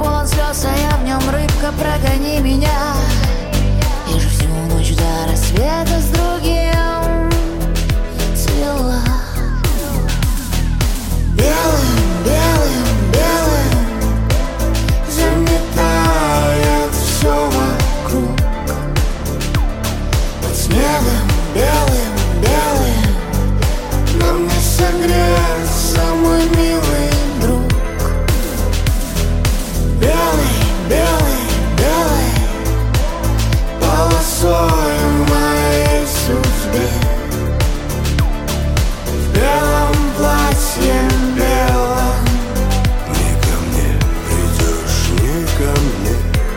полон слез, а я в нем рыбка, прогони меня. Я же всю ночь до рассвета с другим цвела. Белым, белым, белым заметает все вокруг. Под снегом белым, белым нам не согреться, мой милый друг. Белый, белый, белый полосой в моей судьбе. В белом платье белом. Не ко мне придешь, не ко мне.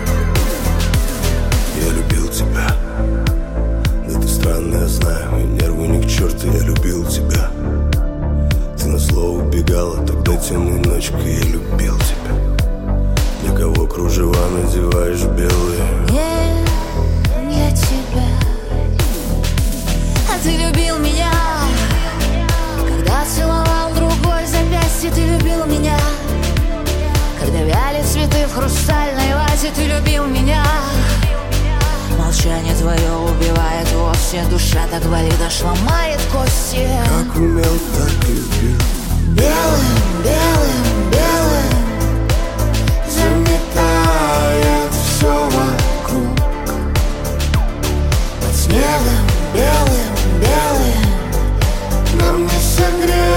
Я любил тебя. Да ты странная, я знаю, и нервы ни к черту, я любил тебя. Ты на слово убегала, тогда темной ночкой я любил тебя. Для кого кружева надеваешь белые? Нет, я тебя. А ты любил меня, когда целовал другой запястье. Ты любил меня, когда вяли цветы в хрустальной вазе. Ты любил меня. Молчание твое убивает вовсе. Душа так болит, аж ломает кости. Как умел, так любил. Белым, белым, белым заметает все вокруг. Под снегом белым, белым нам не согреться.